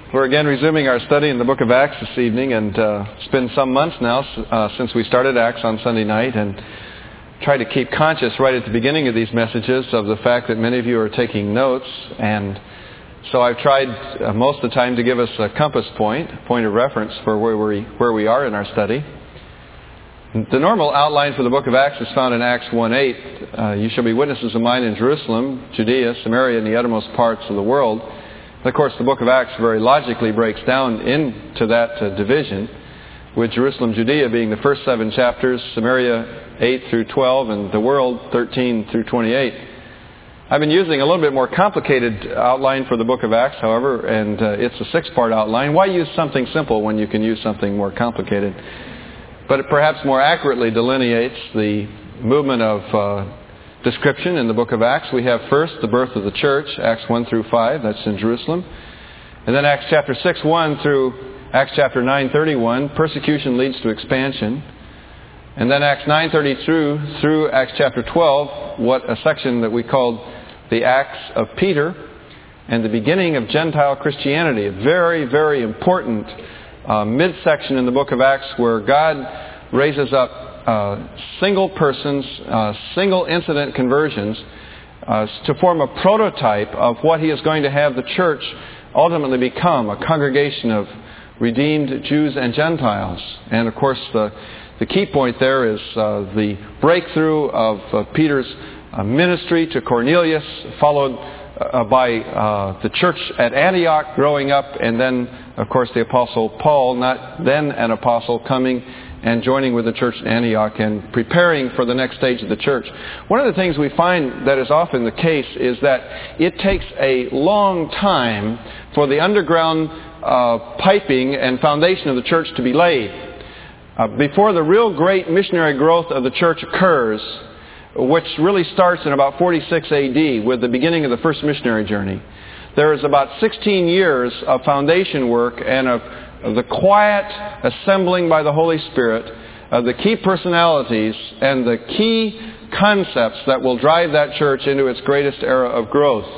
We're again resuming our study in the book of Acts this evening, and it's been some months now since we started Acts on Sunday night, and try to keep conscious right at the beginning of these messages of the fact that many of you are taking notes, and so I've tried most of the time to give us a compass point, a point of reference for where we are in our study. The normal outline for the book of Acts is found in Acts 1:8. You shall be witnesses of mine in Jerusalem, Judea, Samaria, and the uttermost parts of the world. And of course, the book of Acts very logically breaks down into that division, with Jerusalem, Judea being the first 7 chapters, Samaria 8 through 12, and the world 13 through 28. I've been using a little bit more complicated outline for the book of Acts, however, and it's a 6-part outline. Why use something simple when you can use something more complicated? But it perhaps more accurately delineates the movement of description in the book of Acts. We have first the birth of the church, Acts 1 through 5, that's in Jerusalem. And then Acts chapter 6:1 through Acts chapter 9:31, persecution leads to expansion. And then Acts 9:32 through Acts chapter 12, what a section that we called the Acts of Peter, and the beginning of Gentile Christianity, a very, very important midsection in the book of Acts where God raises up single persons, single incident conversions to form a prototype of what He is going to have the church ultimately become, a congregation of redeemed Jews and Gentiles. And of course the key point there is the breakthrough of Peter's ministry to Cornelius, followed by the church at Antioch growing up, and then of course the Apostle Paul, not then an apostle, coming and joining with the church in Antioch and preparing for the next stage of the church. One of the things we find that is often the case is that it takes a long time for the underground piping and foundation of the church to be laid. Before the real great missionary growth of the church occurs, which really starts in about 46 AD with the beginning of the first missionary journey, there is about 16 years of foundation work and of the quiet assembling by the Holy Spirit of the key personalities and the key concepts that will drive that church into its greatest era of growth.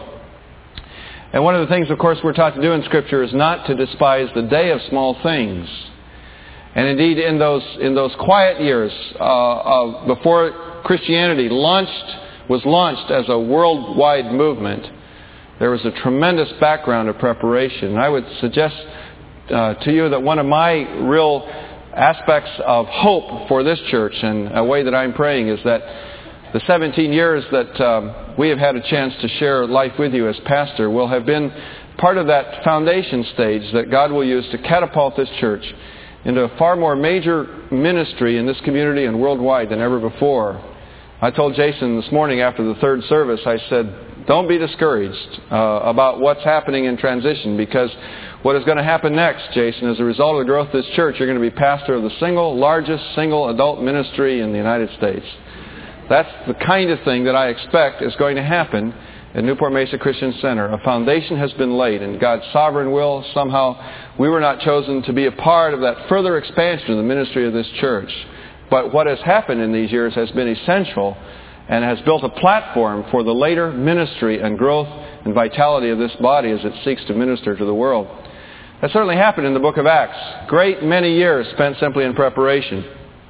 And one of the things, of course, we're taught to do in Scripture is not to despise the day of small things. And indeed, in those quiet years before Christianity was launched as a worldwide movement, there was a tremendous background of preparation. And I would suggest to you that one of my real aspects of hope for this church, and a way that I'm praying, is that the 17 years that we have had a chance to share life with you as pastor will have been part of that foundation stage that God will use to catapult this church into a far more major ministry in this community and worldwide than ever before. I told Jason this morning after the third service, I said, don't be discouraged about what's happening in transition, because what is going to happen next, Jason, as a result of the growth of this church, you're going to be pastor of the largest single adult ministry in the United States. That's the kind of thing that I expect is going to happen at Newport Mesa Christian Center. A foundation has been laid, and God's sovereign will, somehow we were not chosen to be a part of that further expansion of the ministry of this church. But what has happened in these years has been essential and has built a platform for the later ministry and growth and vitality of this body as it seeks to minister to the world. That certainly happened in the book of Acts. Great many years spent simply in preparation.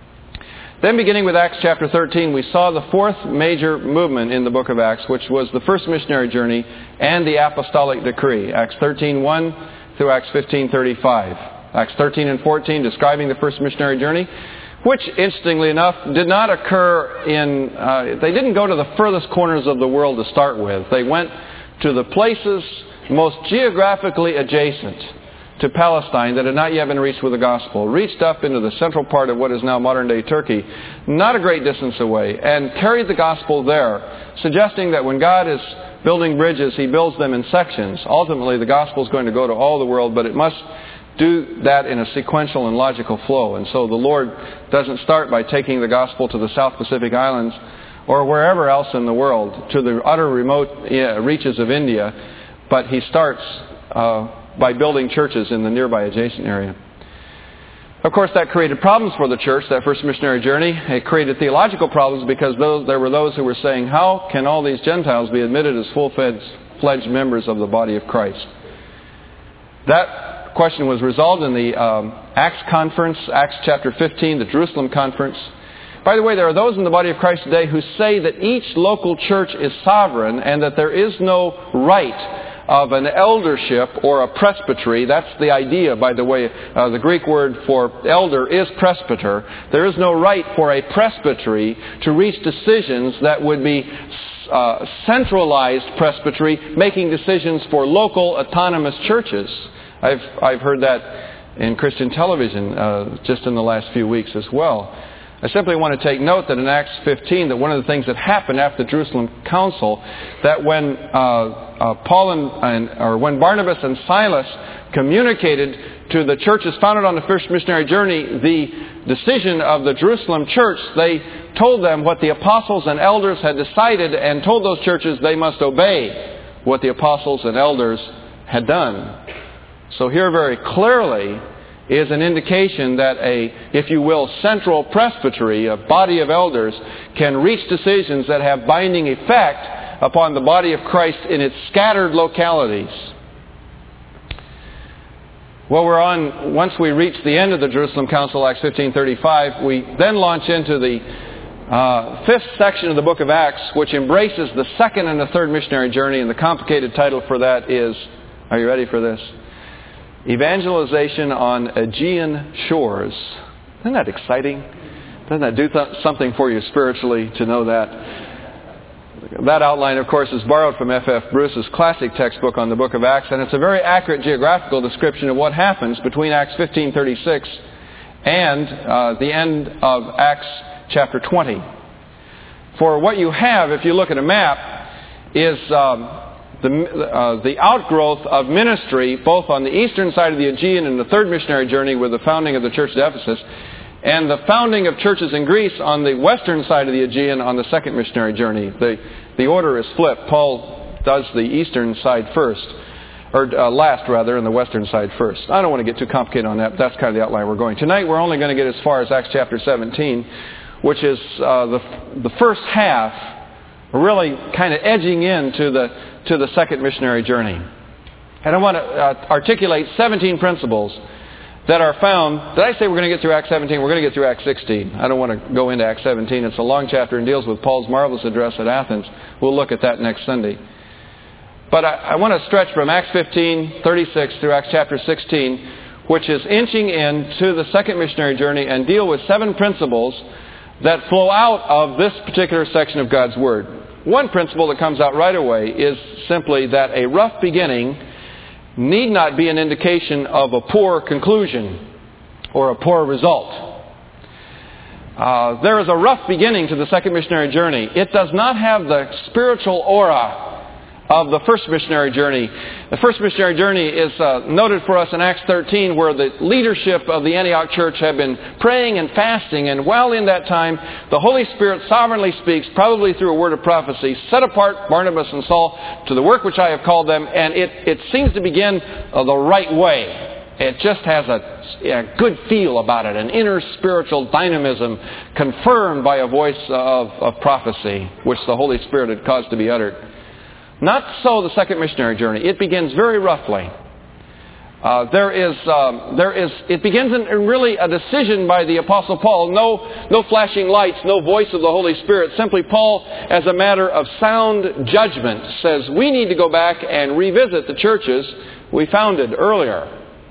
Then beginning with Acts chapter 13, we saw the fourth major movement in the book of Acts, which was the first missionary journey and the apostolic decree. Acts 13:1 through Acts 15:35. Acts 13 and 14 describing the first missionary journey, which, interestingly enough, did not occur they didn't go to the furthest corners of the world to start with. They went to the places most geographically adjacent to Palestine that had not yet been reached with the gospel, reached up into the central part of what is now modern-day Turkey, not a great distance away, and carried the gospel there, suggesting that when God is building bridges, He builds them in sections. Ultimately, the gospel is going to go to all the world, but it must do that in a sequential and logical flow. And so the Lord doesn't start by taking the gospel to the South Pacific Islands or wherever else in the world, to the utter remote reaches of India, but He starts by building churches in the nearby adjacent area. Of course, that created problems for the church, that first missionary journey. It created theological problems because there were those who were saying, how can all these Gentiles be admitted as full-fledged members of the body of Christ? That that question was resolved in the Acts conference, Acts chapter 15, the Jerusalem conference. By the way, there are those in the body of Christ today who say that each local church is sovereign and that there is no right of an eldership or a presbytery. That's the idea, by the way. The Greek word for elder is presbyter. There is no right for a presbytery to reach decisions that would be centralized presbytery, making decisions for local autonomous churches. I've heard that in Christian television just in the last few weeks as well. I simply want to take note that in Acts 15, that one of the things that happened after the Jerusalem Council, that when when Barnabas and Silas communicated to the churches founded on the first missionary journey the decision of the Jerusalem church, they told them what the apostles and elders had decided and told those churches they must obey what the apostles and elders had done. So here very clearly is an indication that if you will, central presbytery, a body of elders, can reach decisions that have binding effect upon the body of Christ in its scattered localities. Well, once we reach the end of the Jerusalem Council, Acts 15:35, we then launch into the fifth section of the book of Acts, which embraces the second and the third missionary journey, and the complicated title for that is, are you ready for this? Evangelization on Aegean shores. Isn't that exciting? Doesn't that do something for you spiritually to know that? That outline, of course, is borrowed from F.F. Bruce's classic textbook on the book of Acts, and it's a very accurate geographical description of what happens between Acts 15:36 and the end of Acts chapter 20. For what you have, if you look at a map, is the outgrowth of ministry both on the eastern side of the Aegean in the third missionary journey with the founding of the church at Ephesus, and the founding of churches in Greece on the western side of the Aegean on the second missionary journey. The order is flipped. Paul does the eastern side first, or last rather, and the western side first. I don't want to get too complicated on that, but that's kind of the outline we're going. Tonight we're only going to get as far as Acts chapter 17, which is the first half, really kind of edging into the second missionary journey. And I want to articulate 17 principles that are found. Did I say we're going to get through Acts 17? We're going to get through Acts 16. I don't want to go into Acts 17. It's a long chapter and deals with Paul's marvelous address at Athens. We'll look at that next Sunday. But I want to stretch from Acts 15:36 through Acts chapter 16, which is inching into the second missionary journey, and deal with 7 principles that flow out of this particular section of God's Word. One principle that comes out right away is simply that a rough beginning need not be an indication of a poor conclusion or a poor result. There is a rough beginning to the second missionary journey. It does not have the spiritual aura of the first missionary journey. The first missionary journey is noted for us in Acts 13, where the leadership of the Antioch church have been praying and fasting, and while in that time, the Holy Spirit sovereignly speaks, probably through a word of prophecy, set apart Barnabas and Saul to the work which I have called them, and it seems to begin the right way. It just has a good feel about it, an inner spiritual dynamism confirmed by a voice of prophecy, which the Holy Spirit had caused to be uttered. Not so the second missionary journey. It begins very roughly. It begins in really a decision by the Apostle Paul. No flashing lights, no voice of the Holy Spirit. Simply Paul, as a matter of sound judgment, says we need to go back and revisit the churches we founded earlier.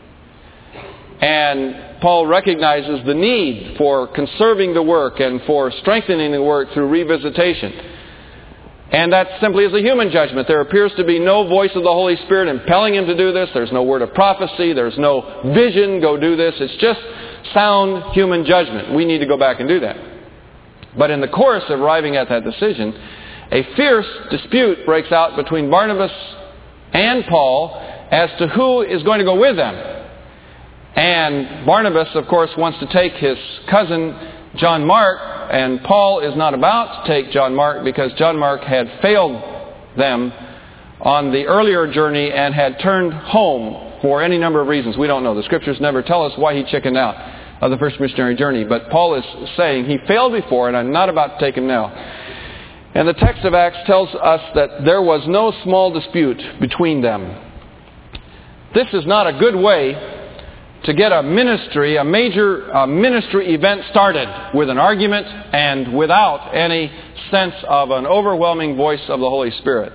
And Paul recognizes the need for conserving the work and for strengthening the work through revisitation. And that simply is a human judgment. There appears to be no voice of the Holy Spirit impelling him to do this. There's no word of prophecy. There's no vision, go do this. It's just sound human judgment. We need to go back and do that. But in the course of arriving at that decision, a fierce dispute breaks out between Barnabas and Paul as to who is going to go with them. And Barnabas, of course, wants to take his cousin John Mark, and Paul is not about to take John Mark because John Mark had failed them on the earlier journey and had turned home for any number of reasons. We don't know. The Scriptures never tell us why he chickened out of the first missionary journey. But Paul is saying he failed before and I'm not about to take him now. And the text of Acts tells us that there was no small dispute between them. This is not a good way to get a major ministry event started with an argument and without any sense of an overwhelming voice of the Holy Spirit.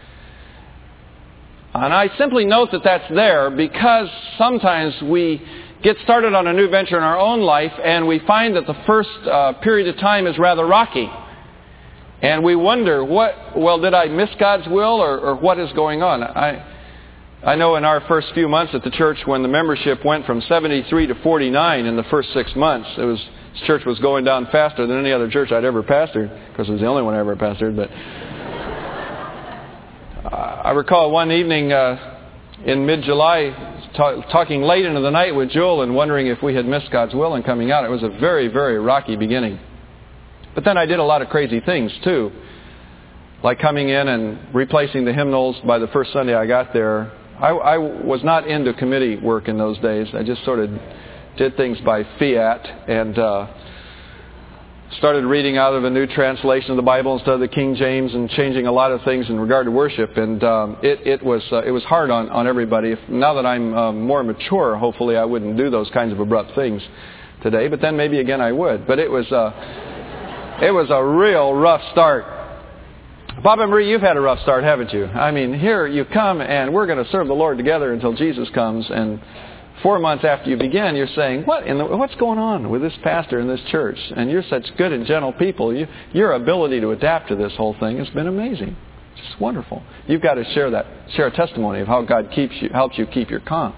And I simply note that that's there because sometimes we get started on a new venture in our own life and we find that the first period of time is rather rocky. And we wonder, did I miss God's will or what is going on? I know in our first few months at the church when the membership went from 73 to 49 in the first 6 months, this church was going down faster than any other church I'd ever pastored, because it was the only one I ever pastored. But I recall one evening in mid-July talking late into the night with Jewel and wondering if we had missed God's will in coming out. It was a very, very rocky beginning. But then I did a lot of crazy things too, like coming in and replacing the hymnals by the first Sunday I got there. I was not into committee work in those days. I just sort of did things by fiat and started reading out of a new translation of the Bible instead of the King James and changing a lot of things in regard to worship. And it was hard on everybody. Now that I'm more mature, hopefully I wouldn't do those kinds of abrupt things today. But then maybe again I would. But it was a real rough start. Bob and Marie, you've had a rough start, haven't you? I mean, here you come and we're going to serve the Lord together until Jesus comes. And 4 months after you begin, you're saying, what's going on with this pastor in this church? And you're such good and gentle people. Your ability to adapt to this whole thing has been amazing. It's just wonderful. You've got to share a testimony of how God helps you keep your calm.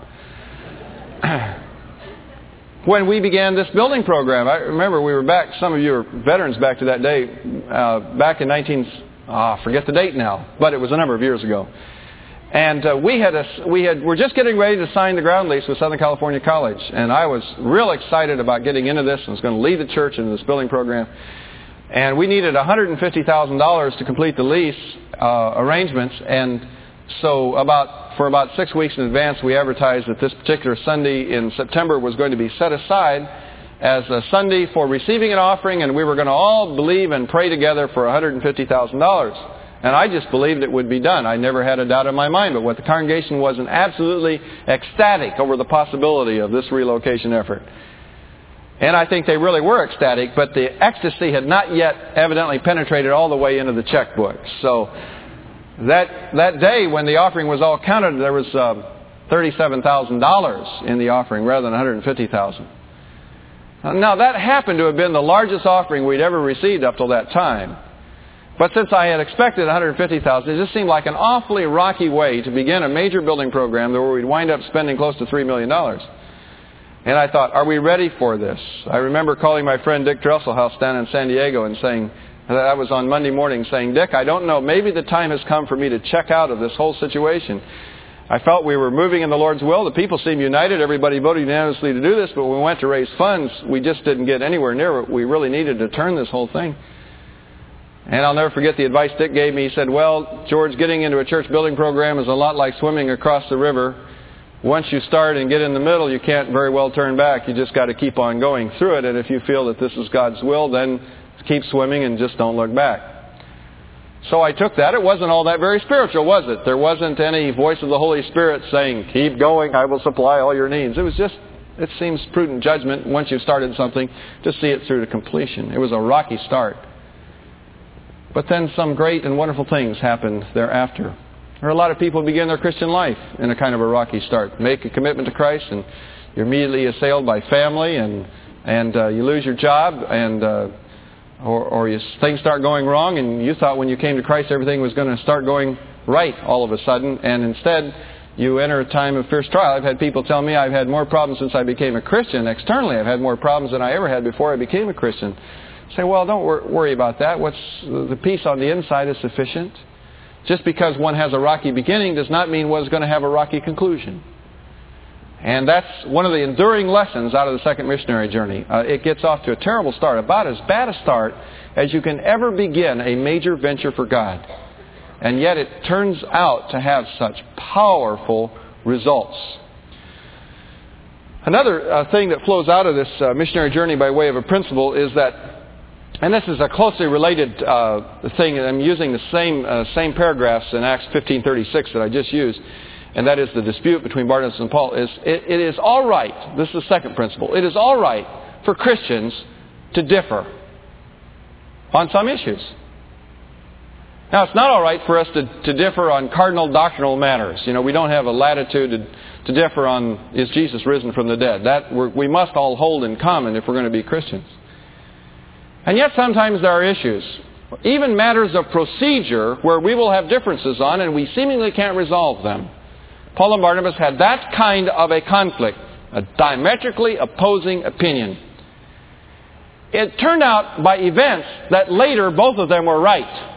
When we began this building program, I remember we were back, some of you are veterans back to that day, back in forget the date now, but it was a number of years ago. And we're just getting ready to sign the ground lease with Southern California College. And I was real excited about getting into this and was going to lead the church into this building program. And we needed $150,000 to complete the lease arrangements. And so for about 6 weeks in advance, we advertised that this particular Sunday in September was going to be set aside as a Sunday for receiving an offering, and we were going to all believe and pray together for $150,000. And I just believed it would be done. I never had a doubt in my mind. But what the congregation was absolutely ecstatic over the possibility of this relocation effort. And I think they really were ecstatic, but the ecstasy had not yet evidently penetrated all the way into the checkbook. So that day when the offering was all counted, there was $37,000 in the offering rather than $150,000. Now, that happened to have been the largest offering we'd ever received up till that time. But since I had expected $150,000, it just seemed like an awfully rocky way to begin a major building program where we'd wind up spending close to $3 million. And I thought, are we ready for this? I remember calling my friend Dick Dresselhaus down in San Diego and saying, that was on Monday morning, saying, Dick, I don't know, maybe the time has come for me to check out of this whole situation. I felt we were moving in the Lord's will. The people seemed united. Everybody voted unanimously to do this. But when we went to raise funds, we just didn't get anywhere near what we really needed to turn this whole thing. And I'll never forget the advice Dick gave me. He said, well, George, getting into a church building program is a lot like swimming across the river. Once you start and get in the middle, you can't very well turn back. You just got to keep on going through it. And if you feel that this is God's will, then keep swimming and just don't look back. So I took that. It wasn't all that very spiritual, was it? There wasn't any voice of the Holy Spirit saying, keep going, I will supply all your needs. It was just, it seems prudent judgment once you've started something to see it through to completion. It was a rocky start. But then some great and wonderful things happened thereafter. There are a lot of people who begin their Christian life in a kind of a rocky start. Make a commitment to Christ and you're immediately assailed by family and you lose your job and or things start going wrong, and you thought when you came to Christ everything was going to start going right all of a sudden, and instead you enter a time of fierce trial. I've had people tell me I've had more problems since I became a Christian. Externally, I've had more problems than I ever had before I became a Christian. I say, well, don't worry about that. The peace on the inside is sufficient. Just because one has a rocky beginning does not mean one's going to have a rocky conclusion. And that's one of the enduring lessons out of the second missionary journey. It gets off to a terrible start, about as bad a start as you can ever begin a major venture for God. And yet it turns out to have such powerful results. Another thing that flows out of this missionary journey by way of a principle is that, and this is a closely related thing, I'm using the same paragraphs in Acts 15:36 that I just used. and that is the dispute between Barnabas and Paul, is it is all right. This is the second principle. It is all right for Christians to differ on some issues. Now, it's not all right for us to differ on cardinal doctrinal matters. We don't have a latitude to differ on, is Jesus risen from the dead? That we must all hold in common if we're going to be Christians. And yet sometimes there are issues, even matters of procedure, where we will have differences on and we seemingly can't resolve them. Paul and Barnabas had that kind of a conflict, a diametrically opposing opinion. It turned out by events that later both of them were right.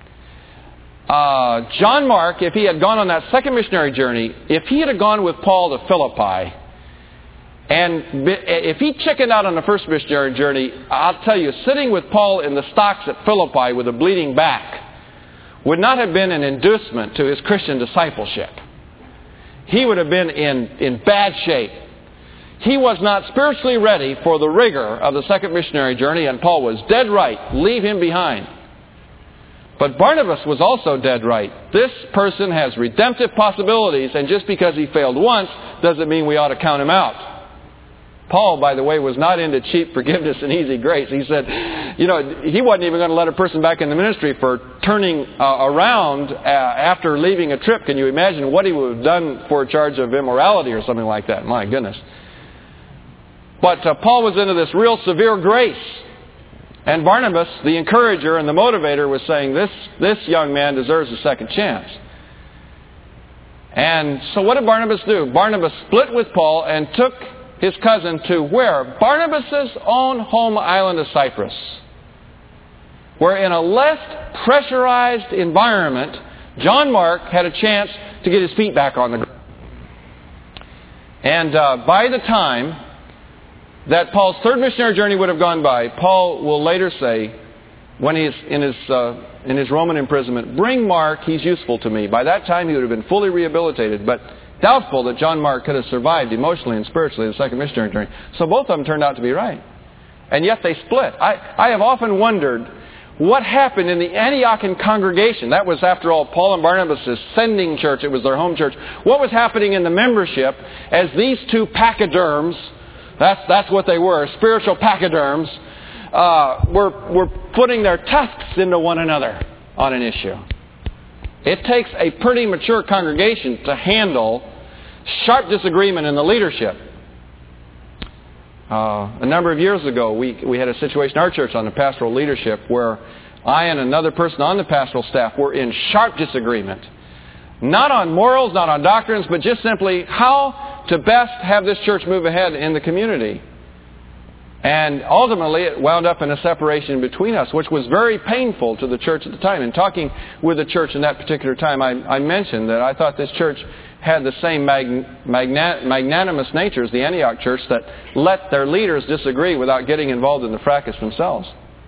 John Mark, if he had gone on that second missionary journey, if he had gone with Paul to Philippi, and if he chickened out on the first missionary journey, I'll tell you, sitting with Paul in the stocks at Philippi with a bleeding back would not have been an inducement to his Christian discipleship. He would have been in bad shape. He was not spiritually ready for the rigor of the second missionary journey, and Paul was dead right. Leave him behind. But Barnabas was also dead right. This person has redemptive possibilities, and just because he failed once doesn't mean we ought to count him out. Paul, by the way, was not into cheap forgiveness and easy grace. He said, he wasn't even going to let a person back in the ministry for turning around after leaving a trip. Can you imagine what he would have done for a charge of immorality or something like that? My goodness. But Paul was into this real severe grace. And Barnabas, the encourager and the motivator, was saying, this young man deserves a second chance. And so what did Barnabas do? Barnabas split with Paul and took his cousin to where? Barnabas' own home island of Cyprus, where in a less pressurized environment, John Mark had a chance to get his feet back on the ground. And by the time that Paul's third missionary journey would have gone by, Paul will later say, when he's in his Roman imprisonment, bring Mark, he's useful to me. By that time he would have been fully rehabilitated, but doubtful that John Mark could have survived emotionally and spiritually the second missionary journey. So both of them turned out to be right. And yet they split. I have often wondered what happened in the Antiochian congregation. That was, after all, Paul and Barnabas' sending church. It was their home church. What was happening in the membership as these two pachyderms, that's what they were, spiritual pachyderms, were putting their tusks into one another on an issue. It takes a pretty mature congregation to handle sharp disagreement in the leadership. A number of years ago, we had a situation in our church on the pastoral leadership where I and another person on the pastoral staff were in sharp disagreement. Not on morals, not on doctrines, but just simply how to best have this church move ahead in the community. And ultimately, it wound up in a separation between us, which was very painful to the church at the time. In talking with the church in that particular time, I mentioned that I thought this church had the same magnanimous nature as the Antioch church that let their leaders disagree without getting involved in the fracas themselves.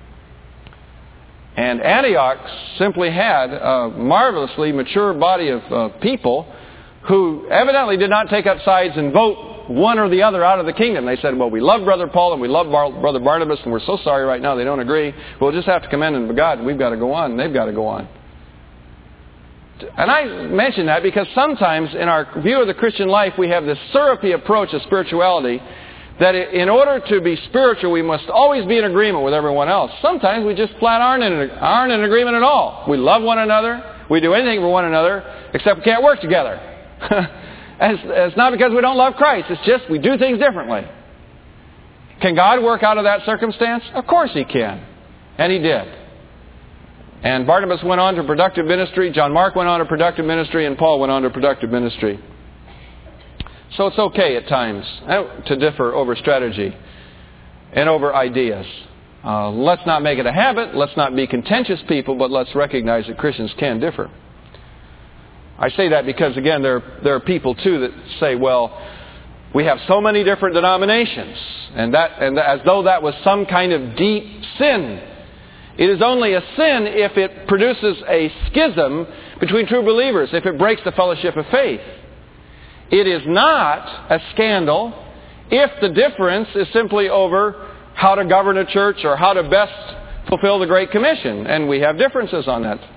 And Antioch simply had a marvelously mature body of people who evidently did not take up sides and vote one or the other out of the kingdom. They said, well, we love Brother Paul and we love Brother Barnabas, and we're so sorry right now they don't agree. We'll just have to commend them to God, and we've got to go on, and they've got to go on. And I mention that because sometimes in our view of the Christian life, we have this syrupy approach to spirituality that in order to be spiritual, we must always be in agreement with everyone else. Sometimes we just flat aren't in agreement at all. We love one another. We do anything for one another, except we can't work together. It's not because we don't love Christ. It's just we do things differently. Can God work out of that circumstance? Of course He can. And He did. And Barnabas went on to productive ministry. John Mark went on to productive ministry. And Paul went on to productive ministry. So it's okay at times to differ over strategy and over ideas. Let's not make it a habit. Let's not be contentious people, but let's recognize that Christians can differ. I say that because, again, there are people, too, that say, well, we have so many different denominations, and as though that was some kind of deep sin. It is only a sin if it produces a schism between true believers, if it breaks the fellowship of faith. It is not a scandal if the difference is simply over how to govern a church or how to best fulfill the Great Commission. And we have differences on that.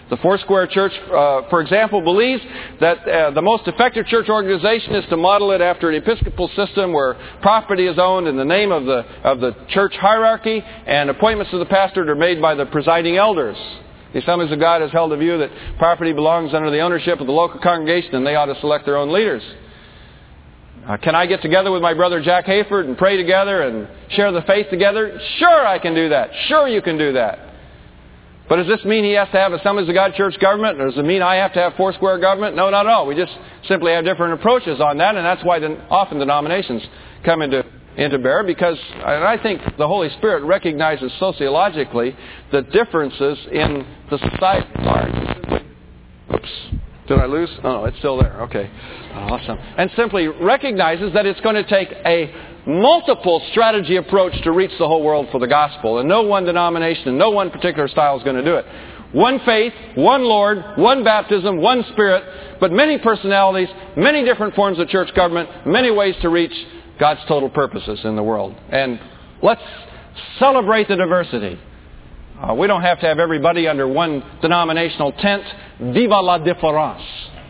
The Foursquare Church, for example, believes that the most effective church organization is to model it after an Episcopal system where property is owned in the name of the church hierarchy, and appointments to the pastorate are made by the presiding elders. The Assemblies of God has held the view that property belongs under the ownership of the local congregation and they ought to select their own leaders. Can I get together with my brother Jack Hayford and pray together and share the faith together? Sure, I can do that. Sure, you can do that. But does this mean he has to have Assemblies of God church government? Or does it mean I have to have Foursquare government? No, not at all. We just simply have different approaches on that, and that's why often denominations come into bear, because I think the Holy Spirit recognizes sociologically the differences in the society at large. Oops. Did I lose? Oh, no, it's still there. Okay. Awesome. And simply recognizes that it's going to take a multiple strategy approach to reach the whole world for the gospel. And no one denomination and no one particular style is going to do it. One faith, one Lord, one baptism, one Spirit, but many personalities, many different forms of church government, many ways to reach God's total purposes in the world. And let's celebrate the diversity. We don't have to have everybody under one denominational tent. Viva la différence.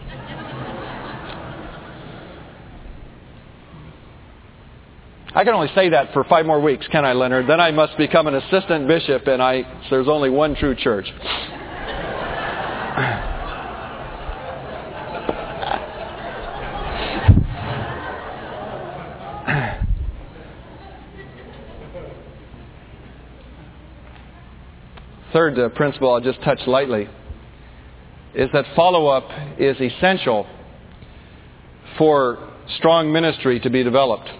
I can only say that for 5 more weeks, can I, Leonard? Then I must become an assistant bishop, and there's only one true church. Third principle I'll just touch lightly is that follow-up is essential for strong ministry to be developed.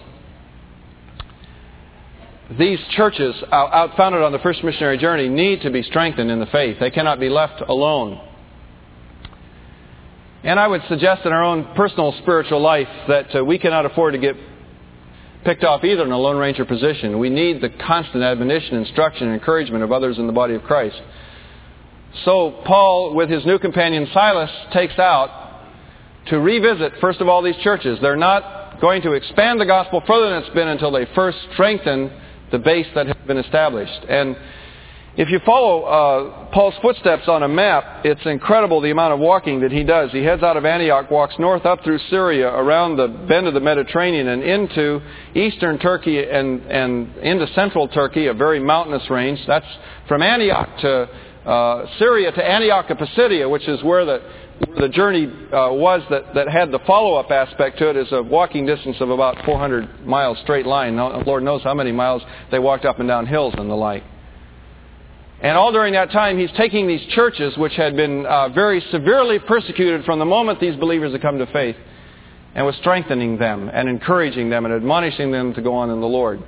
These churches, founded on the first missionary journey, need to be strengthened in the faith. They cannot be left alone. And I would suggest in our own personal spiritual life that we cannot afford to get picked off either in a Lone Ranger position. We need the constant admonition, instruction, and encouragement of others in the body of Christ. So Paul, with his new companion Silas, takes out to revisit, first of all, these churches. They're not going to expand the gospel further than it's been until they first strengthen the base that has been established. And if you follow Paul's footsteps on a map, it's incredible the amount of walking that he does. He heads out of Antioch, walks north up through Syria, around the bend of the Mediterranean, and into eastern Turkey and into central Turkey, a very mountainous range. That's from Antioch to Syria to Antioch of Pisidia, which is where the journey was that had the follow-up aspect to it, is a walking distance of about 400 miles straight line. Now, Lord knows how many miles they walked up and down hills and the like. And all during that time, he's taking these churches, which had been very severely persecuted from the moment these believers had come to faith, and was strengthening them and encouraging them and admonishing them to go on in the Lord.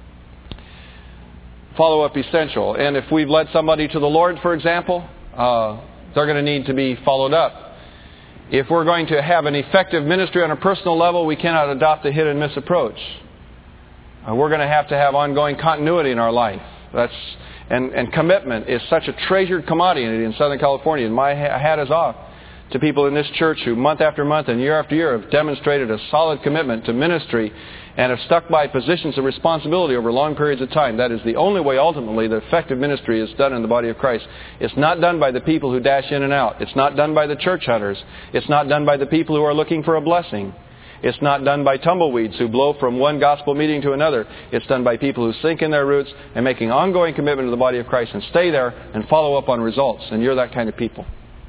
Follow-up essential. And if we've led somebody to the Lord, for example, they're going to need to be followed up. If we're going to have an effective ministry on a personal level, we cannot adopt a hit-and-miss approach. We're going to have ongoing continuity in our life. And commitment is such a treasured commodity in Southern California. And my hat is off to people in this church who month after month and year after year have demonstrated a solid commitment to ministry and have stuck by positions of responsibility over long periods of time. That is the only way ultimately the effective ministry is done in the body of Christ. It's not done by the people who dash in and out. It's not done by the church hunters. It's not done by the people who are looking for a blessing. It's not done by tumbleweeds who blow from one gospel meeting to another. It's done by people who sink in their roots and making ongoing commitment to the body of Christ and stay there and follow up on results. And you're that kind of people.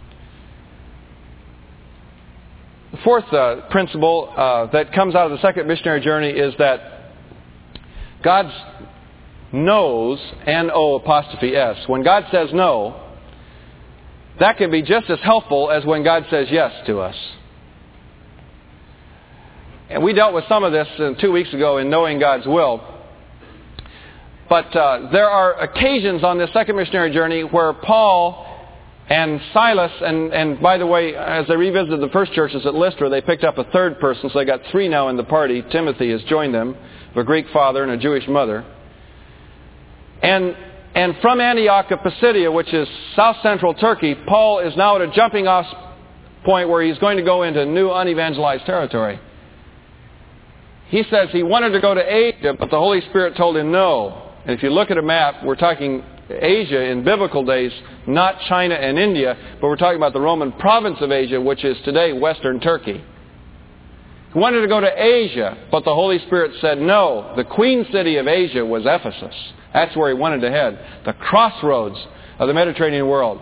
The fourth principle that comes out of the second missionary journey is that God's no's, N-O'-S. When God says no, that can be just as helpful as when God says yes to us. And we dealt with some of this 2 weeks ago in Knowing God's Will. But there are occasions on this second missionary journey where Paul and Silas, and by the way, as they revisited the first churches at Lystra, they picked up a third person, so they got 3 now in the party. Timothy has joined them, a Greek father and a Jewish mother. And from Antioch of Pisidia, which is south-central Turkey, Paul is now at a jumping-off point where he's going to go into new unevangelized territory. He says he wanted to go to Asia, but the Holy Spirit told him no. And if you look at a map, we're talking Asia in biblical days, not China and India, but we're talking about the Roman province of Asia, which is today Western Turkey. He wanted to go to Asia, but the Holy Spirit said no. The queen city of Asia was Ephesus. That's where he wanted to head, the crossroads of the Mediterranean world.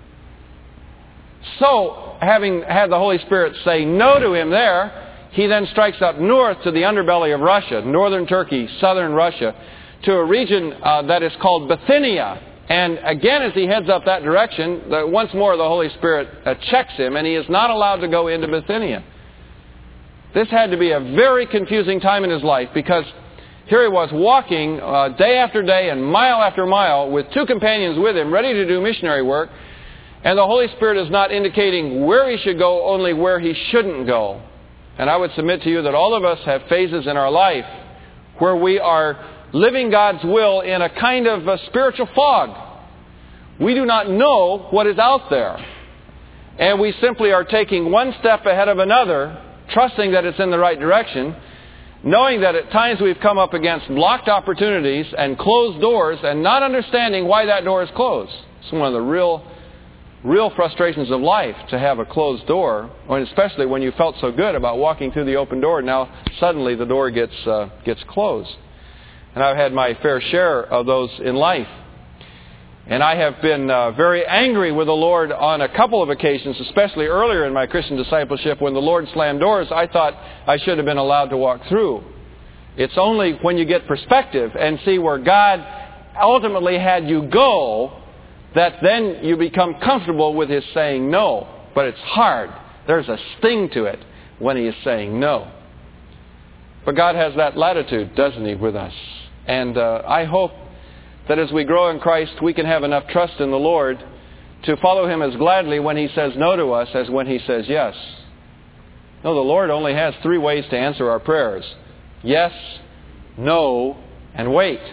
So, having had the Holy Spirit say no to him there, he then strikes up north to the underbelly of Russia, northern Turkey, southern Russia, to a region that is called Bithynia. And again, as he heads up that direction, once more the Holy Spirit checks him, and he is not allowed to go into Bithynia. This had to be a very confusing time in his life, because here he was walking day after day and mile after mile with two companions with him, ready to do missionary work, and the Holy Spirit is not indicating where he should go, only where he shouldn't go. And I would submit to you that all of us have phases in our life where we are living God's will in a kind of a spiritual fog. We do not know what is out there. And we simply are taking one step ahead of another, trusting that it's in the right direction, knowing that at times we've come up against blocked opportunities and closed doors and not understanding why that door is closed. It's one of the real frustrations of life, to have a closed door, and especially when you felt so good about walking through the open door. Now suddenly the door gets closed. And I've had my fair share of those in life. And I have been very angry with the Lord on a couple of occasions, especially earlier in my Christian discipleship, when the Lord slammed doors I thought I should have been allowed to walk through. It's only when you get perspective and see where God ultimately had you go that then you become comfortable with His saying no. But it's hard. There's a sting to it when He is saying no. But God has that latitude, doesn't He, with us? And I hope that as we grow in Christ, we can have enough trust in the Lord to follow Him as gladly when He says no to us as when He says yes. No, the Lord only has three ways to answer our prayers: yes, no, and wait.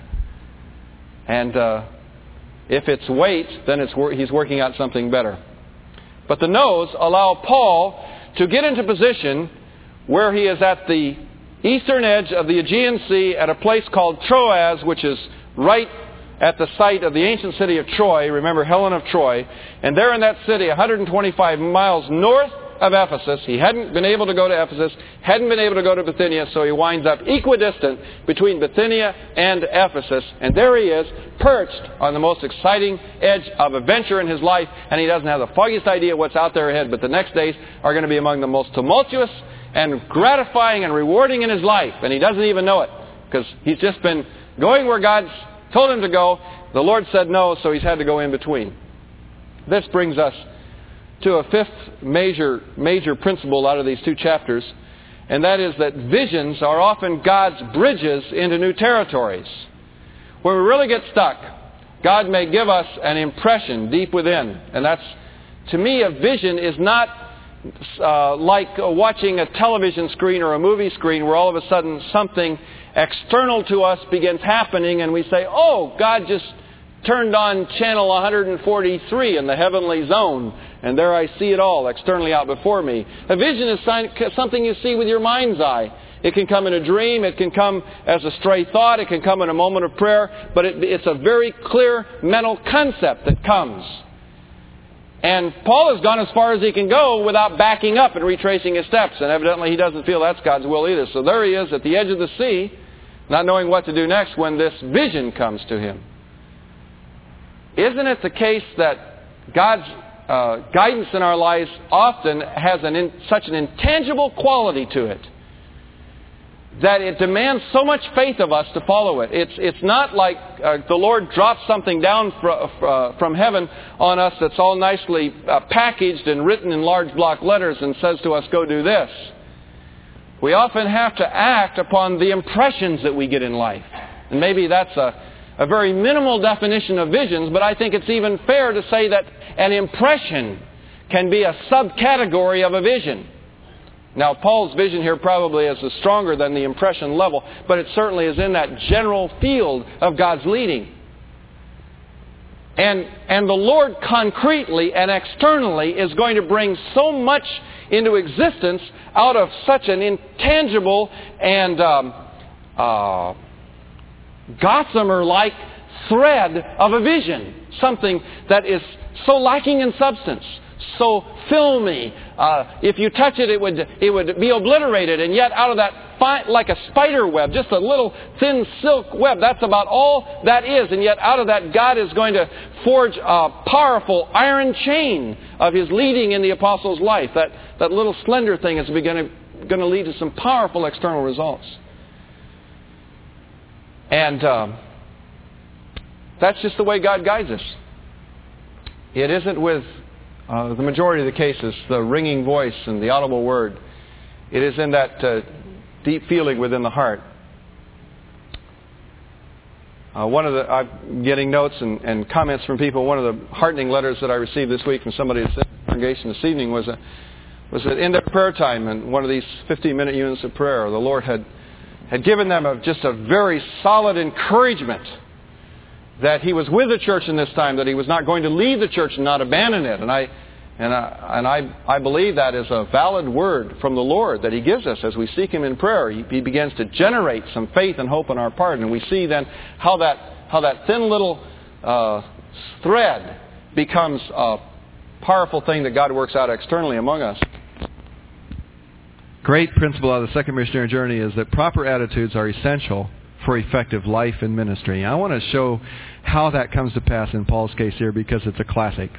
And if it's wait, then He's working out something better. But the no's allow Paul to get into position where he is at the eastern edge of the Aegean Sea at a place called Troas, which is right at the site of the ancient city of Troy. Remember Helen of Troy. And there in that city, 125 miles north of Ephesus. He hadn't been able to go to Ephesus, hadn't been able to go to Bithynia, so he winds up equidistant between Bithynia and Ephesus. And there he is, perched on the most exciting edge of adventure in his life, and he doesn't have the foggiest idea what's out there ahead, but the next days are going to be among the most tumultuous and gratifying and rewarding in his life, and he doesn't even know it, because he's just been going where God's told him to go. The Lord said no, so he's had to go in between. This brings us to a fifth major principle out of these two chapters, and that is that visions are often God's bridges into new territories. When we really get stuck, God may give us an impression deep within, and that's, to me, a vision is not like watching a television screen or a movie screen where all of a sudden something external to us begins happening and we say, oh, God just turned on channel 143 in the heavenly zone, and there I see it all externally out before me. A vision is something you see with your mind's eye. It can come in a dream, it can come as a stray thought, it can come in a moment of prayer, but it's a very clear mental concept that comes. And Paul has gone as far as he can go without backing up and retracing his steps, and evidently he doesn't feel that's God's will either. So there he is at the edge of the sea, not knowing what to do next when this vision comes to him. Isn't it the case that God's guidance in our lives often has such an intangible quality to it that it demands so much faith of us to follow it? It's not like the Lord drops something down from heaven on us that's all nicely packaged and written in large block letters and says to us, go do this. We often have to act upon the impressions that we get in life. And maybe that's a very minimal definition of visions, but I think it's even fair to say that an impression can be a subcategory of a vision. Now, Paul's vision here probably is stronger than the impression level, but it certainly is in that general field of God's leading. And the Lord concretely and externally is going to bring so much into existence out of such an intangible and gossamer-like thread of a vision, something that is so lacking in substance, so filmy. If you touch it, it would be obliterated, and yet out of that, like a spider web, just a little thin silk web, that's about all that is, and yet out of that, God is going to forge a powerful iron chain of His leading in the apostle's life. That little slender thing is going to lead to some powerful external results. And that's just the way God guides us. It isn't with the majority of the cases, the ringing voice and the audible word. It is in that deep feeling within the heart. I'm getting notes and comments from people. One of the heartening letters that I received this week from somebody at the congregation this evening was that in their prayer time, in one of these 15-minute units of prayer, the Lord had given them just a very solid encouragement that He was with the church in this time, that He was not going to leave the church and not abandon it. And I believe that is a valid word from the Lord that He gives us as we seek Him in prayer. He begins to generate some faith and hope on our part, and we see then how that thin little thread becomes a powerful thing that God works out externally among us. Great principle out of the second missionary journey is that proper attitudes are essential for effective life and ministry. I want to show how that comes to pass in Paul's case here because it's a classic.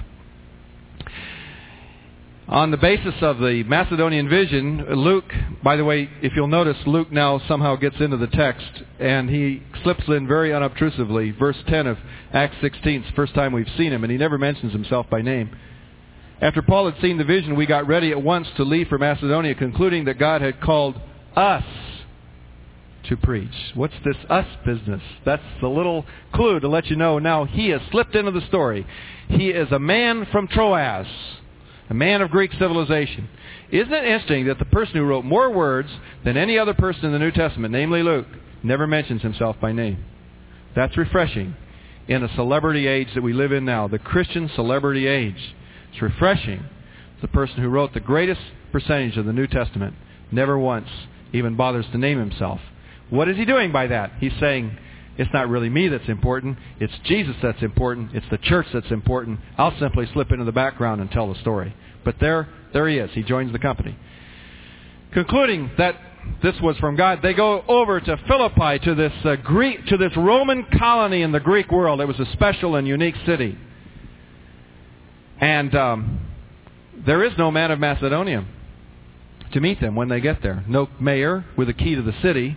On the basis of the Macedonian vision, Luke, by the way, if you'll notice, Luke now somehow gets into the text and he slips in very unobtrusively. Verse 10 of Acts 16, it's the first time we've seen him, and he never mentions himself by name. After Paul had seen the vision, we got ready at once to leave for Macedonia, concluding that God had called us to preach. What's this us business? That's the little clue to let you know now he has slipped into the story. He is a man from Troas, a man of Greek civilization. Isn't it interesting that the person who wrote more words than any other person in the New Testament, namely Luke, never mentions himself by name? That's refreshing in the celebrity age that we live in now, the Christian celebrity age. It's refreshing. The person who wrote the greatest percentage of the New Testament never once even bothers to name himself. What is he doing by that? He's saying, it's not really me that's important. It's Jesus that's important. It's the church that's important. I'll simply slip into the background and tell the story. But there he is. He joins the company. Concluding that this was from God, they go over to Philippi, to this Roman colony in the Greek world. It was a special and unique city. And there is no man of Macedonia to meet them when they get there. No mayor with a key to the city.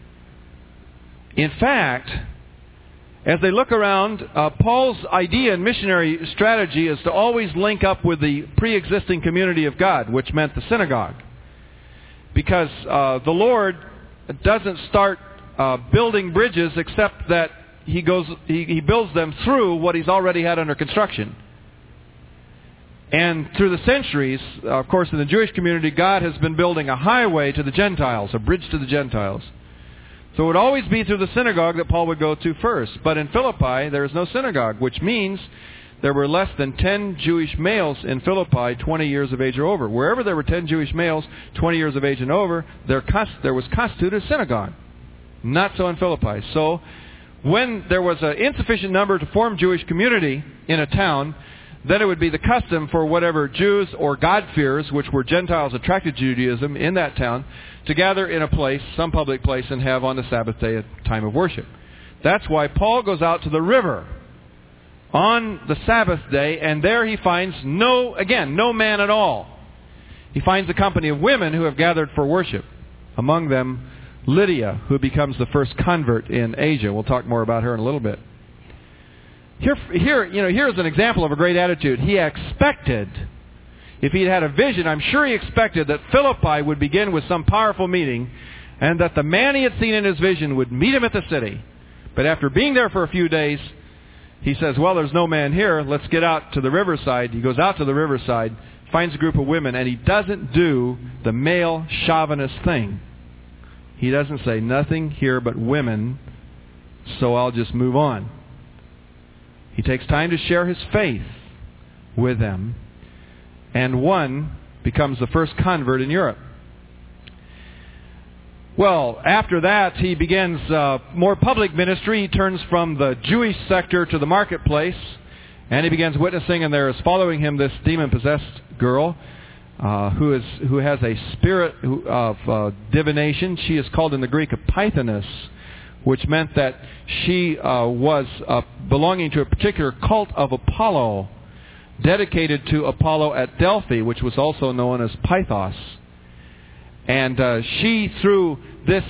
In fact, as they look around, Paul's idea and missionary strategy is to always link up with the pre-existing community of God, which meant the synagogue. Because the Lord doesn't start building bridges except that He builds them through what He's already had under construction. And through the centuries, of course, in the Jewish community, God has been building a highway to the Gentiles, a bridge to the Gentiles. So it would always be through the synagogue that Paul would go to first. But in Philippi, there is no synagogue, which means there were less than 10 Jewish males in Philippi 20 years of age or over. Wherever there were 10 Jewish males 20 years of age and over, there was constituted a synagogue. Not so in Philippi. So when there was an insufficient number to form Jewish community in a town, then it would be the custom for whatever Jews or God-fearers, which were Gentiles attracted to Judaism in that town, to gather in a place, some public place, and have on the Sabbath day a time of worship. That's why Paul goes out to the river on the Sabbath day, and there he finds no man at all. He finds a company of women who have gathered for worship. Among them, Lydia, who becomes the first convert in Asia. We'll talk more about her in a little bit. Here's an example of a great attitude. He expected, if he'd had a vision, I'm sure he expected that Philippi would begin with some powerful meeting and that the man he had seen in his vision would meet him at the city. But after being there for a few days, he says, well, there's no man here. Let's get out to the riverside. He goes out to the riverside, finds a group of women, and he doesn't do the male chauvinist thing. He doesn't say, nothing here but women, so I'll just move on. He takes time to share his faith with them, and one becomes the first convert in Europe. Well, after that, he begins more public ministry. He turns from the Jewish sector to the marketplace, and he begins witnessing, and there is following him this demon-possessed girl who has a spirit of divination. She is called in the Greek a Pythoness, which meant that she was belonging to a particular cult of Apollo, dedicated to Apollo at Delphi, which was also known as Pythos. And she, through this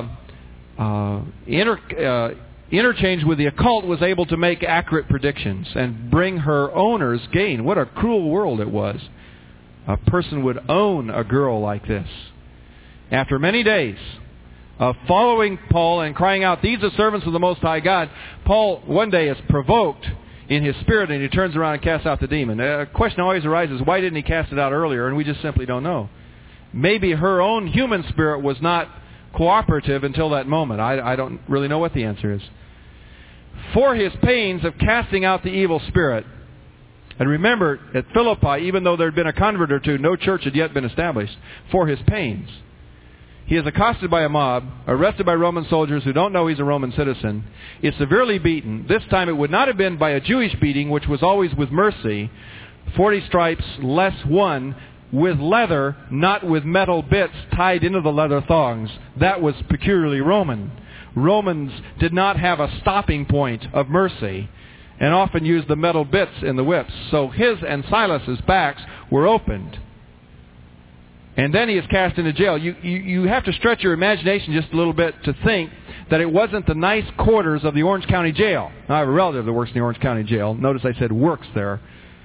interchange with the occult, was able to make accurate predictions and bring her owners gain. What a cruel world it was. A person would own a girl like this. After many days of following Paul and crying out, "These are servants of the Most High God," Paul one day is provoked in his spirit, and he turns around and casts out the demon. A question always arises, why didn't he cast it out earlier? And we just simply don't know. Maybe her own human spirit was not cooperative until that moment. I don't really know what the answer is. For his pains of casting out the evil spirit. And remember, at Philippi, even though there had been a convert or two, no church had yet been established. For his pains, he is accosted by a mob, arrested by Roman soldiers who don't know he's a Roman citizen, is severely beaten. This time it would not have been by a Jewish beating, which was always with mercy, 40 stripes less one, with leather, not with metal bits tied into the leather thongs. That was peculiarly Roman. Romans did not have a stopping point of mercy, and often used the metal bits in the whips. So his and Silas's backs were opened. And then he is cast into jail. You have to stretch your imagination just a little bit to think that it wasn't the nice quarters of the Orange County Jail. Now, I have a relative that works in the Orange County Jail. Notice I said works there.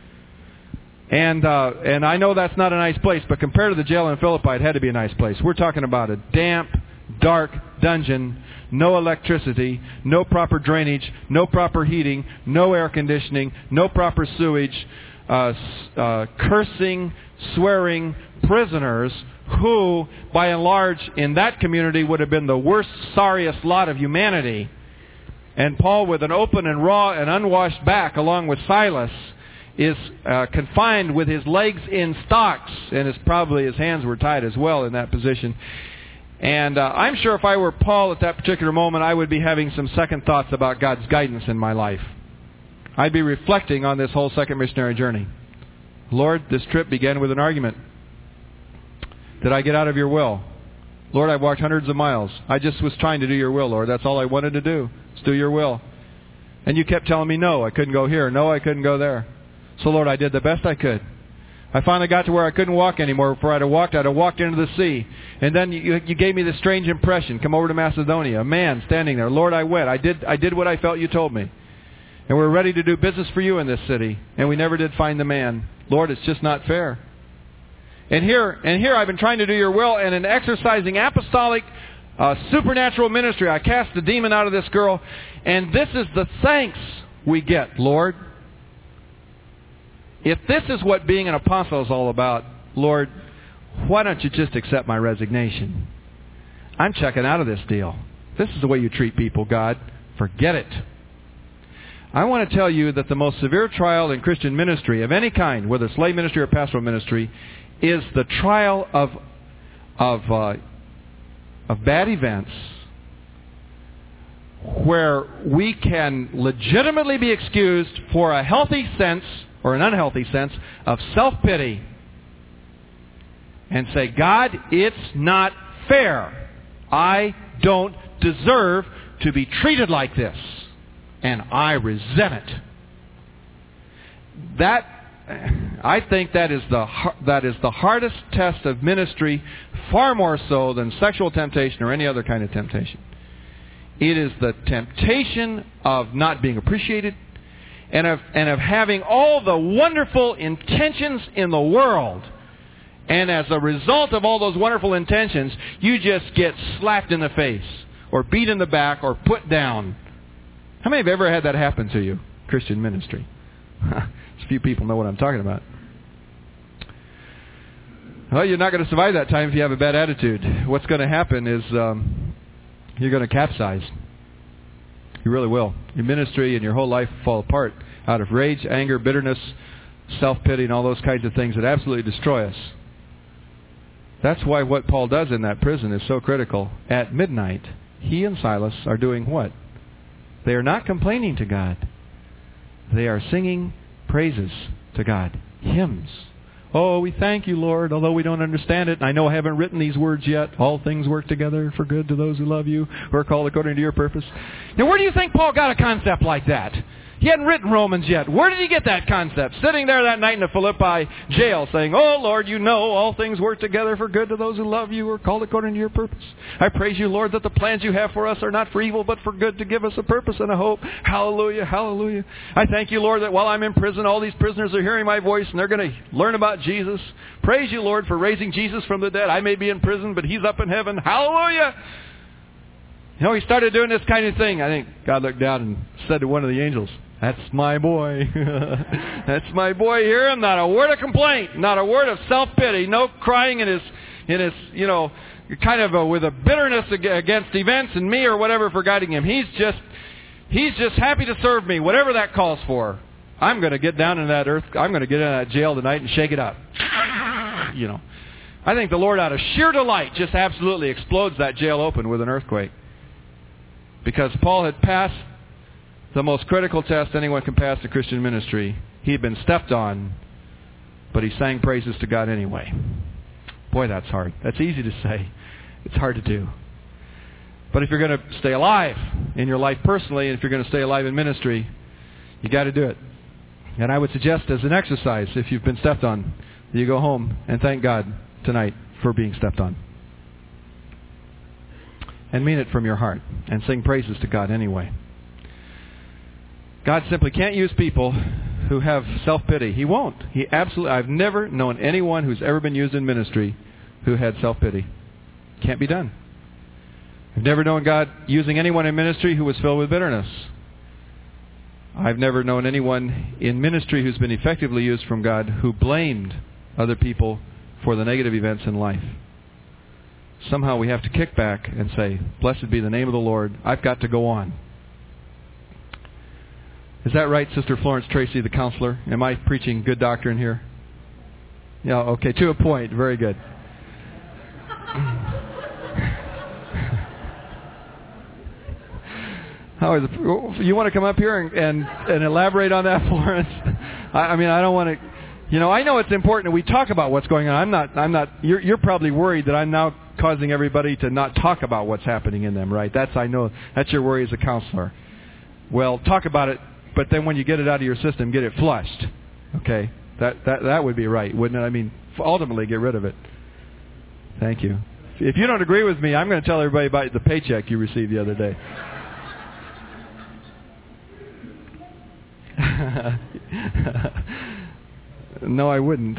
And I know that's not a nice place, but compared to the jail in Philippi, it had to be a nice place. We're talking about a damp, dark dungeon, no electricity, no proper drainage, no proper heating, no air conditioning, no proper sewage, cursing, swearing prisoners who, by and large, in that community would have been the worst, sorriest lot of humanity. And Paul, with an open and raw and unwashed back, along with Silas, is confined with his legs in stocks, and probably his hands were tied as well in that position. And I'm sure if I were Paul at that particular moment, I would be having some second thoughts about God's guidance in my life. I'd be reflecting on this whole second missionary journey. Lord, this trip began with an argument. Did I get out of your will? Lord, I've walked hundreds of miles. I just was trying to do your will, Lord. That's all I wanted to do, is do your will. And you kept telling me, no, I couldn't go here. No, I couldn't go there. So, Lord, I did the best I could. I finally got to where I couldn't walk anymore. Before I'd have walked into the sea. And then you gave me this strange impression. Come over to Macedonia. A man standing there. Lord, I went. I did what I felt you told me. And we're ready to do business for you in this city. And we never did find the man. Lord, it's just not fair. And here I've been trying to do your will, and in exercising apostolic, supernatural ministry, I cast the demon out of this girl. And this is the thanks we get, Lord. If this is what being an apostle is all about, Lord, why don't you just accept my resignation? I'm checking out of this deal. This is the way you treat people, God. Forget it. I want to tell you that the most severe trial in Christian ministry of any kind, whether it's lay ministry or pastoral ministry, is the trial of bad events where we can legitimately be excused for a healthy sense or an unhealthy sense of self-pity and say, God, it's not fair. I don't deserve to be treated like this, and I resent it. I think that is the hardest test of ministry, far more so than sexual temptation or any other kind of temptation. It is the temptation of not being appreciated, and of having all the wonderful intentions in the world. And as a result of all those wonderful intentions, you just get slapped in the face, or beat in the back, or put down. How many have ever had that happen to you? Christian ministry. A few people know what I'm talking about. Well, you're not going to survive that time if you have a bad attitude. What's going to happen is you're going to capsize. You really will. Your ministry and your whole life fall apart out of rage, anger, bitterness, self-pity, and all those kinds of things that absolutely destroy us. That's why what Paul does in that prison is so critical. At midnight, he and Silas are doing what? They are not complaining to God. They are singing praises to God. Hymns. Oh, we thank you, Lord, although we don't understand it. I know I haven't written these words yet. All things work together for good to those who love you, who are called according to your purpose. Now, where do you think Paul got a concept like that? He hadn't written Romans yet. Where did he get that concept? Sitting there that night in the Philippi jail saying, oh, Lord, you know all things work together for good to those who love you, who are called according to your purpose. I praise you, Lord, that the plans you have for us are not for evil, but for good, to give us a purpose and a hope. Hallelujah, hallelujah. I thank you, Lord, that while I'm in prison, all these prisoners are hearing my voice and they're going to learn about Jesus. Praise you, Lord, for raising Jesus from the dead. I may be in prison, but he's up in heaven. Hallelujah. You know, he started doing this kind of thing. I think God looked down and said to one of the angels, that's my boy. That's my boy here. And not a word of complaint. Not a word of self-pity. No crying in his kind of with a bitterness against events and me or whatever for guiding him. He's just happy to serve me, whatever that calls for. I'm going to get down in that earth. I'm going to get in that jail tonight and shake it up. You know, I think the Lord, out of sheer delight, just absolutely explodes that jail open with an earthquake. Because Paul had passed the most critical test anyone can pass in Christian ministry. He had been stepped on, but he sang praises to God anyway. Boy, that's hard. That's easy to say. It's hard to do. But if you're going to stay alive in your life personally, and if you're going to stay alive in ministry, you got to do it. And I would suggest as an exercise, if you've been stepped on, that you go home and thank God tonight for being stepped on. And mean it from your heart. And sing praises to God anyway. God simply can't use people who have self-pity. He won't. I've never known anyone who's ever been used in ministry who had self-pity. Can't be done. I've never known God using anyone in ministry who was filled with bitterness. I've never known anyone in ministry who's been effectively used from God who blamed other people for the negative events in life. Somehow we have to kick back and say, blessed be the name of the Lord. I've got to go on. Is that right, Sister Florence Tracy, the counselor? Am I preaching good doctrine here? Yeah, okay, to a point. Very good. How is it? You want to come up here and elaborate on that, Florence? I mean, I don't want to... You know, I know it's important that we talk about what's going on. I'm not. You're probably worried that I'm now causing everybody to not talk about what's happening in them, right? I know that's your worry as a counselor. Well, talk about it. But then when you get it out of your system, get it flushed. Okay? That would be right, wouldn't it? I mean, ultimately get rid of it. Thank you. If you don't agree with me, I'm going to tell everybody about the paycheck you received the other day. No, I wouldn't.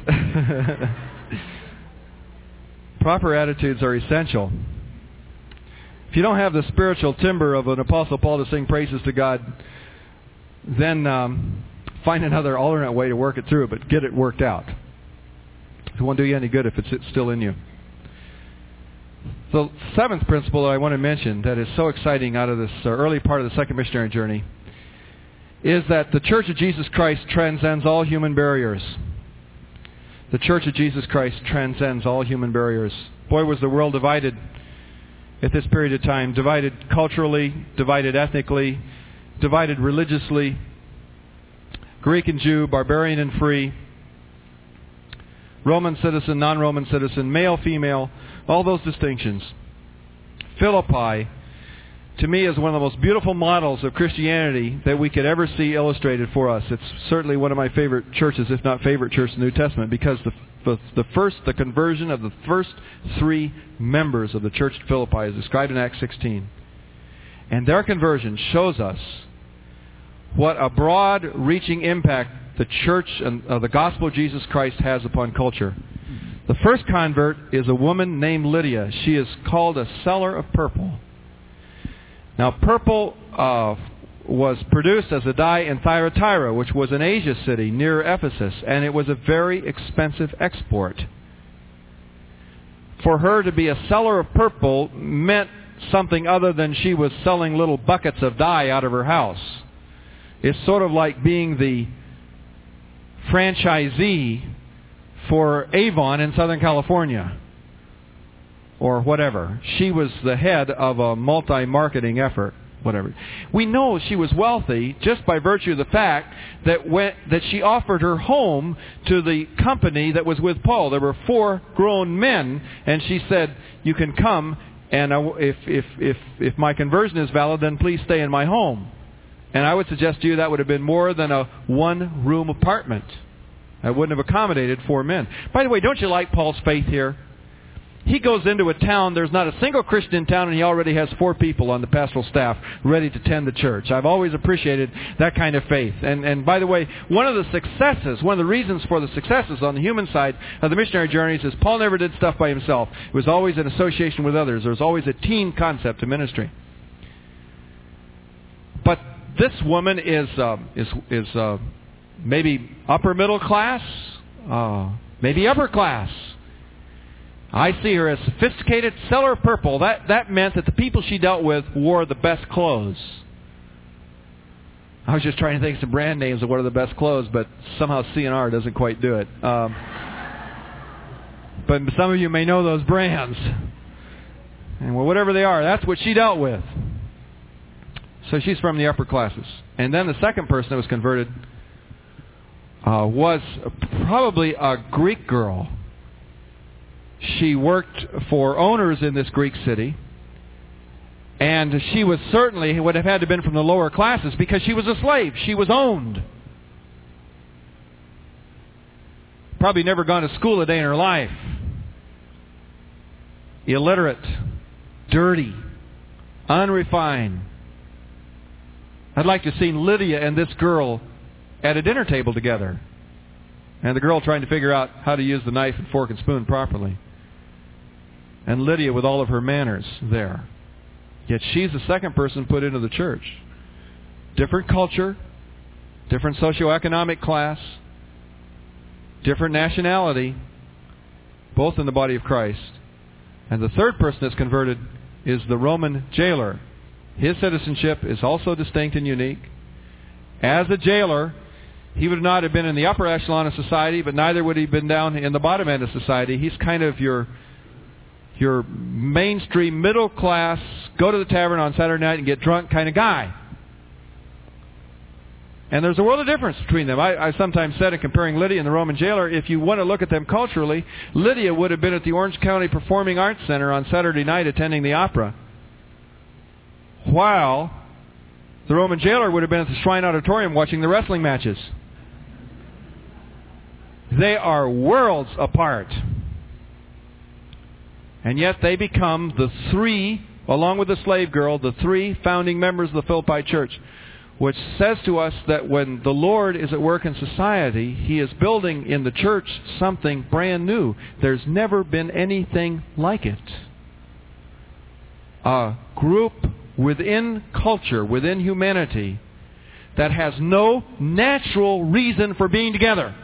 Proper attitudes are essential. If you don't have the spiritual timber of an Apostle Paul to sing praises to God, then find another alternate way to work it through, but get it worked out. It won't do you any good if it's still in you. The seventh principle that I want to mention that is so exciting out of this early part of the second missionary journey is that the Church of Jesus Christ transcends all human barriers. The Church of Jesus Christ transcends all human barriers. Boy, was the world divided at this period of time. Divided culturally, divided ethnically, divided religiously, Greek and Jew, barbarian and free, Roman citizen, non-Roman citizen, male, female, all those distinctions. Philippi, to me, is one of the most beautiful models of Christianity that we could ever see illustrated for us. It's certainly one of my favorite churches, if not favorite church in the New Testament, because the conversion of the first three members of the church at Philippi is described in Acts 16. And their conversion shows us what a broad-reaching impact the church and the gospel of Jesus Christ has upon culture. The first convert is a woman named Lydia. She is called a seller of purple. Now, purple was produced as a dye in Thyatira, which was an Asia city near Ephesus, and it was a very expensive export. For her to be a seller of purple meant something other than she was selling little buckets of dye out of her house. It's sort of like being the franchisee for Avon in Southern California, or whatever. She was the head of a multi-marketing effort, whatever. We know she was wealthy just by virtue of the fact that she offered her home to the company that was with Paul. There were 4 grown men, and she said, "You can come, and if my conversion is valid, then please stay in my home." And I would suggest to you that would have been more than a 1-room apartment. That wouldn't have accommodated 4 men. By the way, don't you like Paul's faith here? He goes into a town, there's not a single Christian in town, and he already has 4 people on the pastoral staff ready to tend the church. I've always appreciated that kind of faith. And by the way, one of the reasons for the successes on the human side of the missionary journeys is Paul never did stuff by himself. It was always in association with others. There was always a team concept to ministry. But this woman is maybe upper middle class, maybe upper class. I see her as sophisticated, seller of purple. That meant that the people she dealt with wore the best clothes. I was just trying to think of some brand names of what are the best clothes, but somehow C&R doesn't quite do it. But some of you may know those brands. And well, whatever they are, that's what she dealt with. So she's from the upper classes. And then the second person that was converted was probably a Greek girl. She worked for owners in this Greek city, and she would have had to have been from the lower classes because she was a slave. She was owned. Probably never gone to school a day in her life. Illiterate, dirty, unrefined. I'd like to have seen Lydia and this girl at a dinner table together, and the girl trying to figure out how to use the knife and fork and spoon properly. And Lydia with all of her manners there. Yet she's the second person put into the church. Different culture, different socioeconomic class, different nationality, both in the body of Christ. And the third person that's converted is the Roman jailer. His citizenship is also distinct and unique. As a jailer, he would not have been in the upper echelon of society, but neither would he have been down in the bottom end of society. He's kind of your mainstream, middle class, go to the tavern on Saturday night and get drunk kind of guy. And there's a world of difference between them. I sometimes said in comparing Lydia and the Roman jailer, if you want to look at them culturally, Lydia would have been at the Orange County Performing Arts Center on Saturday night attending the opera, while the Roman jailer would have been at the Shrine Auditorium watching the wrestling matches. They are worlds apart. And yet they become the 3, along with the slave girl, the 3 founding members of the Philippi church, which says to us that when the Lord is at work in society, He is building in the church something brand new. There's never been anything like it. A group within culture, within humanity, that has no natural reason for being together.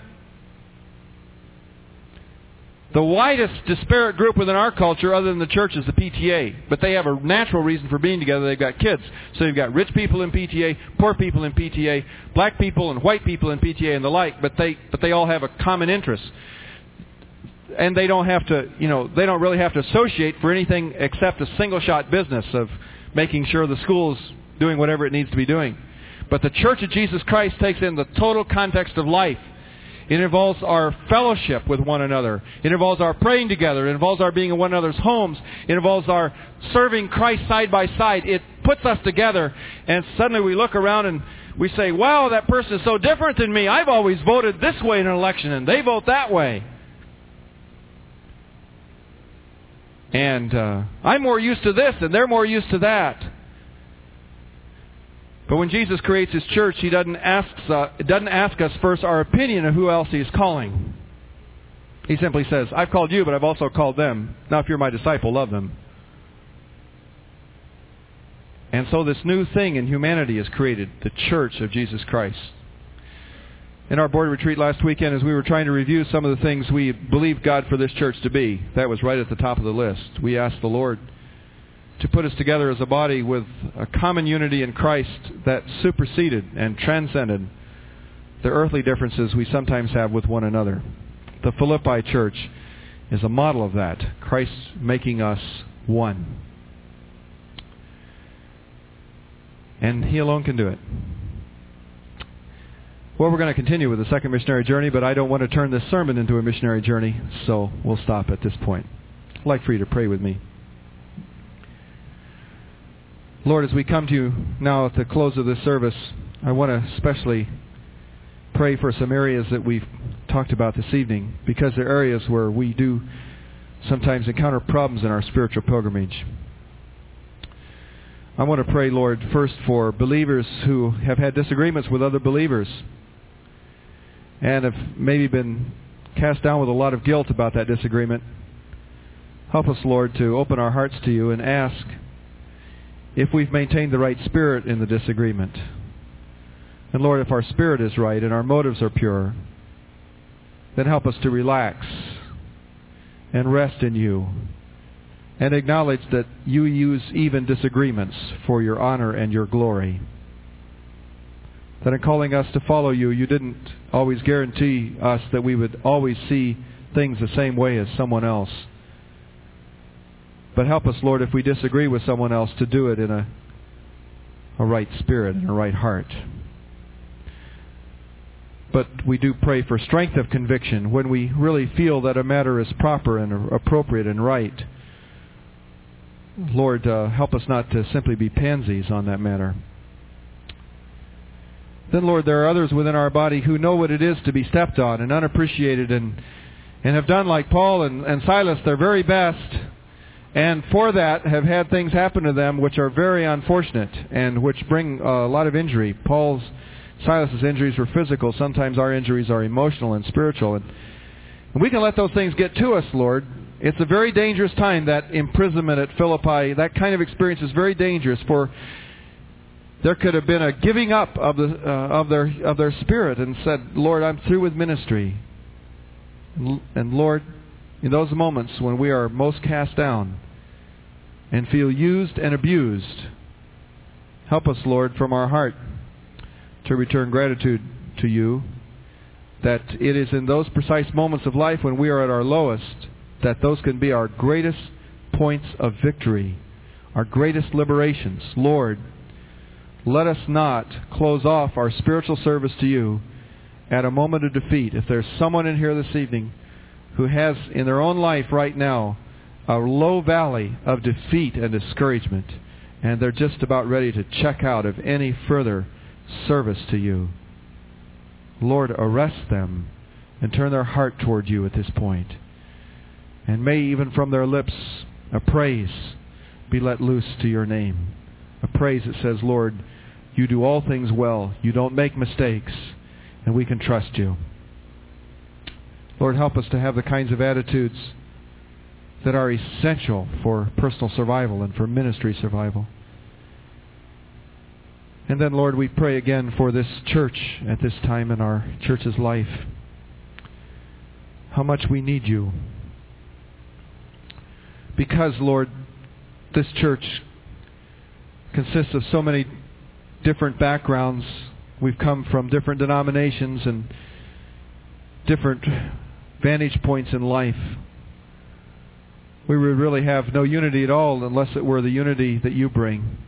The widest disparate group within our culture, other than the church, is the PTA. But they have a natural reason for being together. They've got kids. So you've got rich people in PTA, poor people in PTA, black people and white people in PTA and the like. But they all have a common interest. And they don't have to, they don't really have to associate for anything except a single-shot business of making sure the school's doing whatever it needs to be doing. But the Church of Jesus Christ takes in the total context of life. It involves our fellowship with one another. It involves our praying together. It involves our being in one another's homes. It involves our serving Christ side by side. It puts us together, and suddenly we look around and we say, wow, that person is so different than me. I've always voted this way in an election, and they vote that way. And I'm more used to this, and they're more used to that. But when Jesus creates His church, He doesn't ask us first our opinion of who else He is calling. He simply says, I've called you, but I've also called them. Now, if you're my disciple, love them. And so this new thing in humanity is created, the Church of Jesus Christ. In our board retreat last weekend, as we were trying to review some of the things we believe God for this church to be, that was right at the top of the list. We asked the Lord to put us together as a body with a common unity in Christ that superseded and transcended the earthly differences we sometimes have with one another. The Philippi church is a model of that. Christ making us one. And He alone can do it. Well, we're going to continue with the second missionary journey, but I don't want to turn this sermon into a missionary journey, so we'll stop at this point. I'd like for you to pray with me. Lord, as we come to you now at the close of this service, I want to especially pray for some areas that we've talked about this evening, because they're areas where we do sometimes encounter problems in our spiritual pilgrimage. I want to pray, Lord, first for believers who have had disagreements with other believers and have maybe been cast down with a lot of guilt about that disagreement. Help us, Lord, to open our hearts to you and ask if we've maintained the right spirit in the disagreement. And Lord, if our spirit is right and our motives are pure, then help us to relax and rest in you and acknowledge that you use even disagreements for your honor and your glory. That in calling us to follow you, you didn't always guarantee us that we would always see things the same way as someone else. But help us, Lord, if we disagree with someone else, to do it in a right spirit and a right heart. But we do pray for strength of conviction when we really feel that a matter is proper and appropriate and right. Lord, help us not to simply be pansies on that matter. Then, Lord, there are others within our body who know what it is to be stepped on and unappreciated and have done like Paul and Silas their very best, and for that have had things happen to them which are very unfortunate and which bring a lot of injury. Silas's injuries were physical. Sometimes our injuries are emotional and spiritual. And we can let those things get to us, Lord. It's a very dangerous time, that imprisonment at Philippi. That kind of experience is very dangerous, for there could have been a giving up of their spirit and said, Lord, I'm through with ministry. And Lord, in those moments when we are most cast down and feel used and abused, help us, Lord, from our heart to return gratitude to you, that it is in those precise moments of life when we are at our lowest that those can be our greatest points of victory, our greatest liberations. Lord, let us not close off our spiritual service to you at a moment of defeat. If there's someone in here this evening who has in their own life right now a low valley of defeat and discouragement, and they're just about ready to check out of any further service to you, Lord, arrest them and turn their heart toward you at this point. And may even from their lips a praise be let loose to your name. A praise that says, Lord, you do all things well. You don't make mistakes, and we can trust you. Lord, help us to have the kinds of attitudes that are essential for personal survival and for ministry survival. And then, Lord, we pray again for this church at this time in our church's life. How much we need you. Because, Lord, this church consists of so many different backgrounds. We've come from different denominations and different vantage points in life. We would really have no unity at all unless it were the unity that you bring.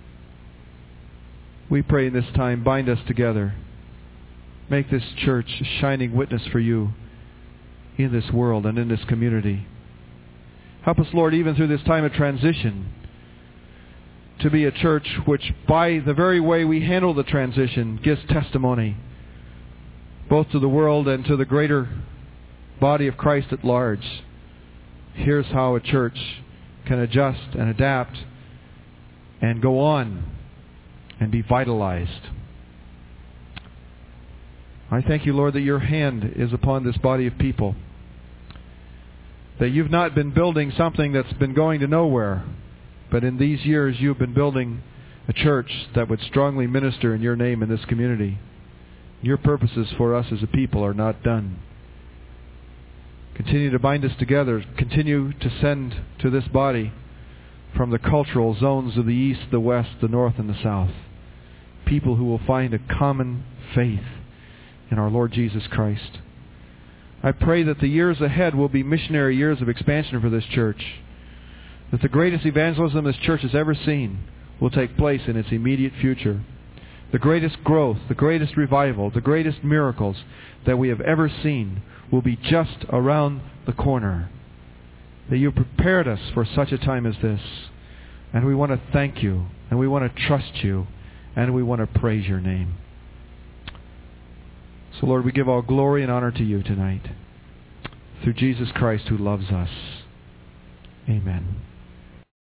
We pray in this time, bind us together. Make this church a shining witness for you in this world and in this community. Help us, Lord, even through this time of transition, to be a church which, by the very way we handle the transition, gives testimony both to the world and to the greater body of Christ at large. Here's how a church can adjust and adapt and go on and be vitalized. I thank you, Lord, that your hand is upon this body of people. That you've not been building something that's been going to nowhere, but in these years you've been building a church that would strongly minister in your name in this community. Your purposes for us as a people are not done. Continue to bind us together. Continue to send to this body from the cultural zones of the East, the West, the North, and the South people who will find a common faith in our Lord Jesus Christ. I pray that the years ahead will be missionary years of expansion for this church. That the greatest evangelism this church has ever seen will take place in its immediate future. The greatest growth, the greatest revival, the greatest miracles that we have ever seen will be just around the corner. That you prepared us for such a time as this. And we want to thank you, and we want to trust you, and we want to praise your name. So Lord, we give all glory and honor to you tonight. Through Jesus Christ who loves us. Amen.